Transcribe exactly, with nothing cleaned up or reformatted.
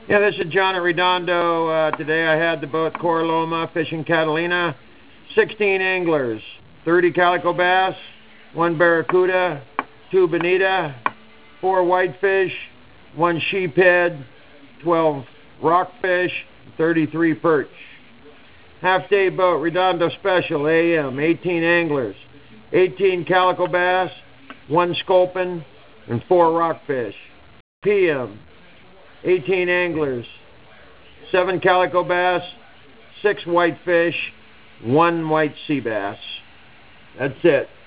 Yeah, this is John at Redondo. Uh, today I had the boat Cor Loma fishing Catalina. sixteen anglers, thirty calico bass, one barracuda, two bonita, four whitefish, one sheephead, twelve rockfish, thirty-three perch. Half-day boat, Redondo Special, A M, eighteen anglers, eighteen calico bass, one sculpin, and four rockfish. P M, eighteen anglers, seven calico bass, six whitefish, one white sea bass. That's it.